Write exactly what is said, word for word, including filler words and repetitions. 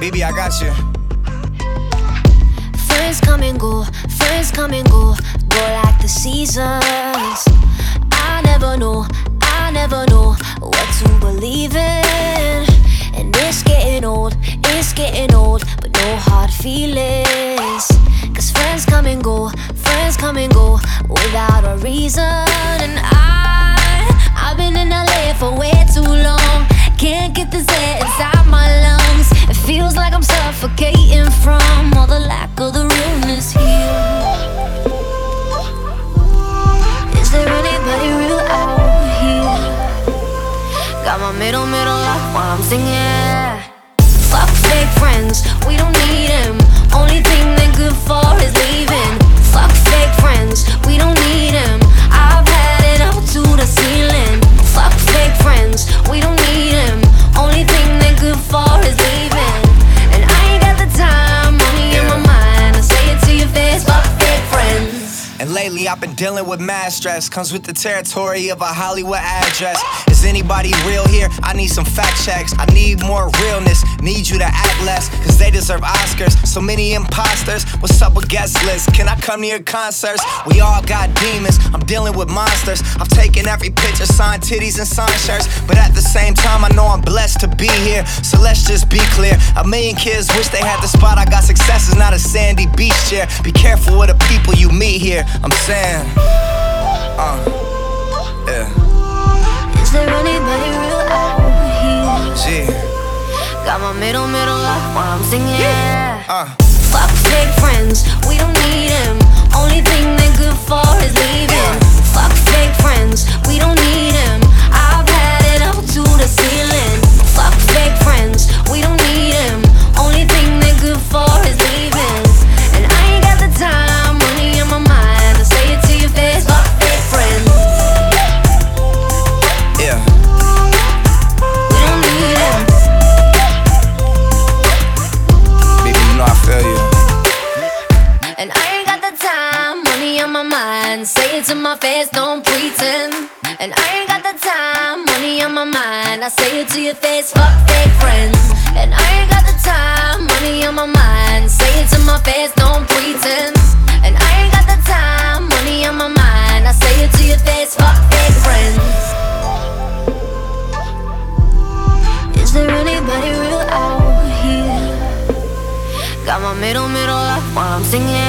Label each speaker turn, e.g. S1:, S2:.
S1: Baby, I got you.
S2: Friends come and go, friends come and go, go like the seasons. I never know, I never know what to believe in. And it's getting old, it's getting old, but no hard feelings. Cause friends come and go, friends come and go without a reason. And I, I've been in L A for way too long. Can't get this air inside my lungs. It feels like I'm suffocating from all the lack of the realness here. Is there anybody real out here? Got my middle, middle lock while I'm singing. Fuck fake friends, we don't need them. Only thing they're good for is leaving. Fuck fake friends, we don't need them. I've had it up to the ceiling. Fuck fake friends, we don't need them. Only thing they're good for is leaving. And I ain't got the time, money in my mind. I say it to your face, fuck fake friends.
S1: And lately I've been dealing with mad stress. Comes with the territory of a Hollywood address. Is anybody real here? I need some fact checks. I need more realness, need you to act less. Cause they deserve Oscars, so many imposters. What's up with guest lists? Can I come to your concerts? We all got demons, I'm dealing with monsters. I've taken every picture, signed titties and signed shirts. But at the same time I know I'm blessed to be here. So let's just be clear, a million kids wish they had the spot. I got success is not a sandy beach chair. Be careful with the people you meet here, I'm saying. Uh, yeah.
S2: Is there anybody real out here?
S1: Gee.
S2: Got my middle, middle lock while I'm singing.
S1: Uh.
S2: Fuck fake friends, we don't need them. Only thing they're good for is leaving. Fuck fake friends, we don't need them. I've had it up to the ceiling. Fuck fake friends, we don't need them. Only thing they're good for is leaving. And I ain't got the time, money in my mind. I say it to your face, fuck fake friends.
S1: Yeah.
S2: We don't need them.
S1: Baby, you know I feel you.
S2: And I ain't got the time, money on my mind. Say it to my face, don't pretend. And I ain't got the time, money on my mind. I say it to your face, fuck fake friends. And I ain't got the time, money on my mind. Say it to my face, don't pretend. And I ain't got the time, money on my mind. I say it to your face, fuck fake friends. Is there anybody real out here? Got my middle, middle lock while I'm singing.